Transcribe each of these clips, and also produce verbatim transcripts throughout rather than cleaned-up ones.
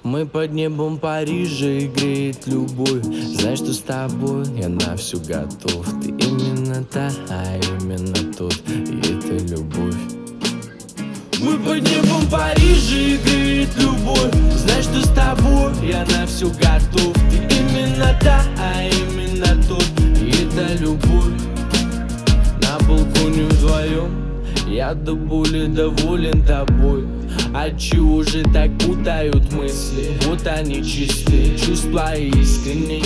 Мы под небом Парижа и греет любовь. Знаешь, что с тобой я на всю готов. Ты именно та, а именно тот, и это любовь. Мы под небом Парижа и греет любовь. Знаешь, что с тобой я на всю готов. Ты именно та, а именно тот, и это любовь. На балконе вдвоем я до боли доволен тобой. Отчего же так путают мысли? Вот они чистые, чувства искренние.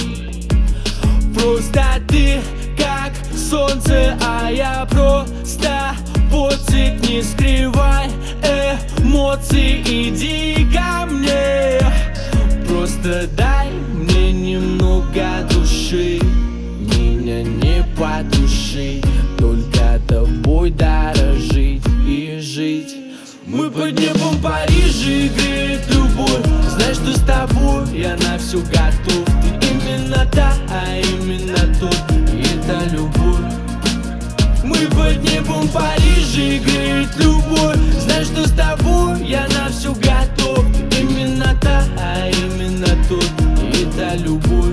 Просто ты как солнце, а я просто поцик. Не скрывай эмоций, иди ко мне. Просто дай мне немного души, меня не потуши, только тобой дорожить и жить. Мы под небом Парижа и греет любовь. Знаешь, что с тобой я на всю готов. Ты именно та, а именно тот, и это любовь. Мы под небом Парижа и греет любовь. Знаешь, что с тобой я на всю готов. Ты именно та, а именно тот, и это любовь.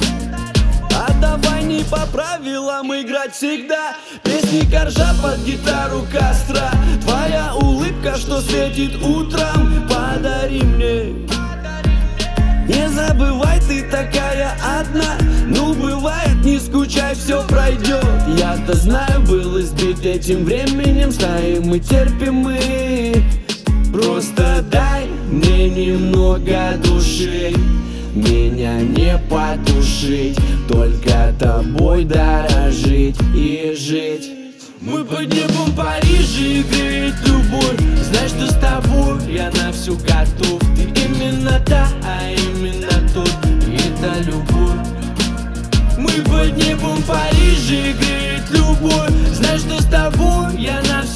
А давай не по правилам играть всегда. Песни Коржа под гитару Костра. Твоя улыбка, что светит утром, подари мне. Не забывай, ты такая одна. Ну бывает, не скучай, все пройдет. Я-то знаю, был избит этим временем. Знаем мы, терпим мы. Просто дай мне немного души, меня не потушить, только тобой дорожить и жить. Мы под небом Парижа и греет любовь. Знаешь, что с тобой я на всю готов. Ты именно та, а именно тот, и это любовь. Мы под небом Парижа и греет любовь. Знаешь, что с тобой я на всю